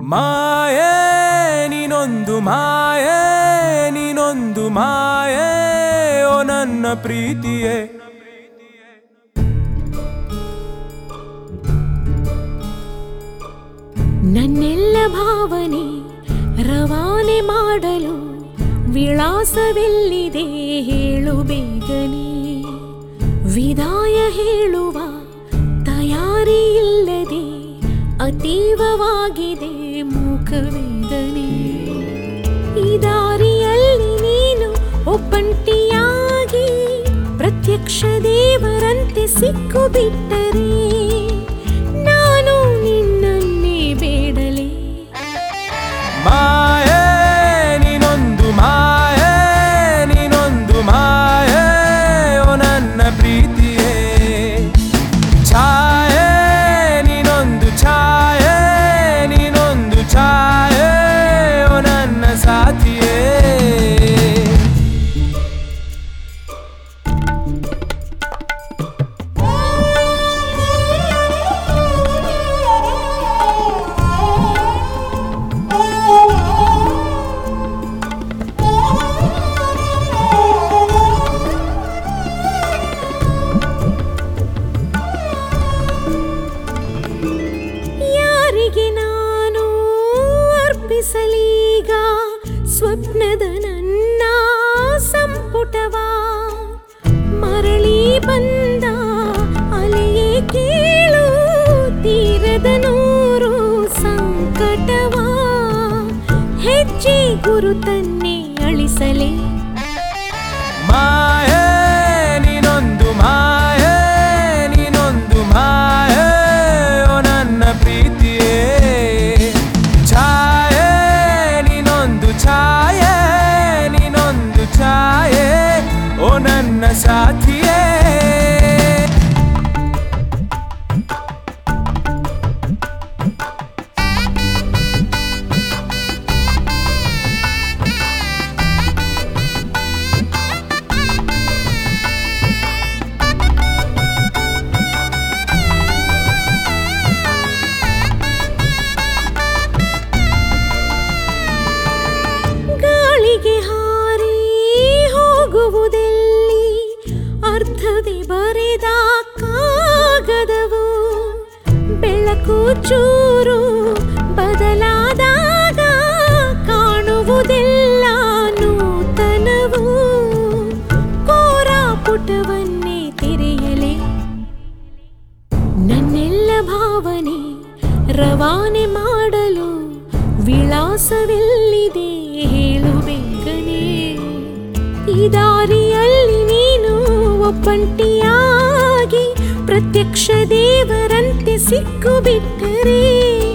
ಮಾಯೆ ನೀನೊಂದು ಮಾಯೆ ನೀನೊಂದು ಮಾಯೆ ಓ ನನ್ನ ಪ್ರೀತಿಯೇ ನನ್ನೆಲ್ಲ ಭಾವನೆ ರವಾನೆ ಮಾಡಲು ವಿಳಾಸವೆಲ್ಲಿದೆ ಹೇಳು ಬೇಗನೆ ವಿದಾಯ ಹೇಳುವ ತಯಾರಿ ಇಲ್ಲದೆ ಅತೀವವಾಗಿದೆ ಮೂಕವೇದನೆ ಈ ದಾರಿಯಲ್ಲಿ ನೀನು ಒಬ್ಬಂಟಿಯಾಗಿ ಪ್ರತ್ಯಕ್ಷ ದೇವರಂತೆ ಸಿಕ್ಕು ಬಿಟ್ಟರೆ ನಾನು ನಿನ್ನನ್ನೇ ಬೇಡಲೇ ಮಾಯೆ ನೀನೊಂದು ಮಾಯೆ ನೀನೊಂದು ಮಾಯೆ ಓ ನನ್ನ ಪ್ರೀತಿಯೇ ಛಾಯೆ ನೀನೊಂದು ಛಾಯೆ ನೀನೊಂದು ಛಾಯೆ ಓ ನನ್ನ ಸಾಥಿಯೇ ನಾನು ಅರ್ಪಿಸಲೀಗ ಸ್ವಪ್ನದ ನನ್ನ ಸಂಪುಟವಾ ಮರಳಿ ಬಂದ ಅಲೆಯೇ ಕೇಳು ತೀರದ ನೂರು ಸಂಕಟವಾ ಹೆಜ್ಜೆ ಗುರುತನ್ನೇ ಅಳಿಸಲೇ ಮಾಯೆ ನೀನೊಂದು ಮಾಯೆ ನೀನೊಂದು ಮಾಯೆ ಓ ನನ್ನ ಪ್ರೀತಿಯೇ ಛಾಯೆ ನೀನೊಂದು ಛಾಯೆ ನೀನೊಂದು ಛಾಯೆ ಓ ನನ್ನ ಸಾಥಿಯೇ ಹಾರಿ ಹೋಗುವುದೆಲ್ಲಿ ಅರ್ಥವೇ ಬರೆದ ಕಾಗದವು ಬೆಳಕು ಚೂರು ಬದಲಾದಾಗ ಕಾಣುವುದೆಲ್ಲ ನೂತನವು ಕೋರ ಪುಟವನ್ನೇ ತೆರೆಯಲೇ ನನ್ನೆಲ್ಲ ಭಾವನೆ ರವಾನೆ ಮಾಡಲು ವಿಳಾಸವೆಲ್ಲಿದೆ ಹೇಳು ಬೇಗನೆ ಈ ದಾರಿಯಲ್ಲಿ ನೀನು ಒಬ್ಬಂಟಿಯಾಗಿ ಪ್ರತ್ಯಕ್ಷ ದೇವರಂತೆ ಸಿಕ್ಕು ಬಿಟ್ಟರೆ